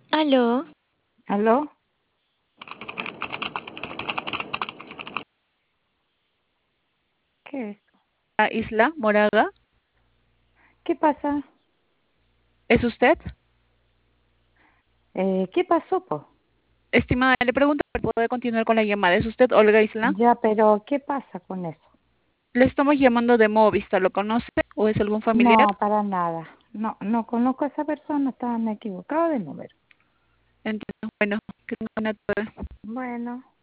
Aló, ¿Aló? ¿Qué es? Isla Moraga, ¿Qué pasa? ¿es usted? ¿Qué pasó, po? Estimada, le pregunto si puede continuar con la llamada. ¿Es usted Olga Isla? Ya, pero ¿qué pasa con eso? Le estamos llamando de Movistar. ¿Lo conoce o es algún familiar? No, para nada. No, no conozco a esa persona, estaban equivocados de número. Entiendo. Bueno, que tenga una tarde. Bueno.